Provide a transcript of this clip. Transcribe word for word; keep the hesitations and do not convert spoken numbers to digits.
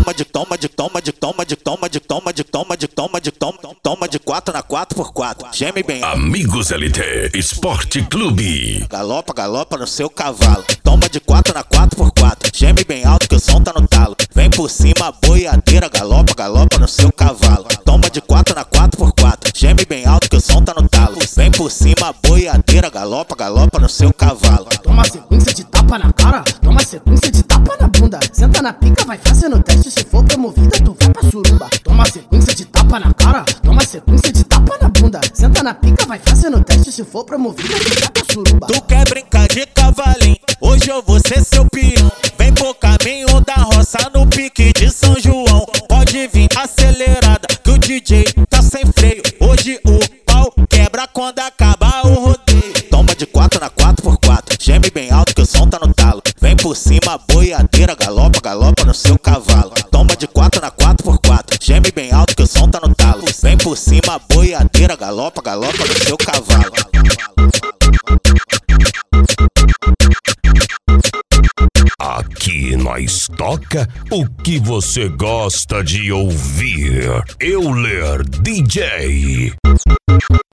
toma de toma de toma de toma de toma de toma de toma de toma de toma toma de quatro na quatro por quatro. Geme bem. Amigos L T Esporte Clube. Galopa, galopa no seu cavalo. Toma de quatro na quatro por quatro. Geme bem alto que o som tá no talo. Vem por cima, boiadeira. Galopa, galopa no seu cavalo. Toma de quatro na quatro por quatro. Geme bem alto que o som tá no talo. Vem por cima, boiadeira. Galopa, galopa no seu cavalo. Toma sequência de tapa na cara. Toma sequência de tapa na bunda. Senta na pica, vai fazendo teste. Se for promovida, tu vai pra suruba. Toma sequência de tapa na cara. Toma sequência de tapa na bunda. Senta na pica, vai fazendo teste. Se for promovida, tu vai pra suruba. Tu quer brincar de cavalinho? Hoje eu vou ser seu peão. Vem pro caminho da roça no pique de São João. Pode vir acelerada que o D J tá sem freio. Hoje o pau quebra quando acaba o rodeio. Toma de quatro na quatro por quatro. Geme bem alto que o som tá no talo. Vem por cima, boiadeira. Galopa, galopa no seu cavalo. Toma de quatro na quatro por quatro. Geme bem alto que o som tá no talo. Vem por cima, boiadeira. Galopa, galopa no seu cavalo. Aqui nós toca o que você gosta de ouvir. Euler D J.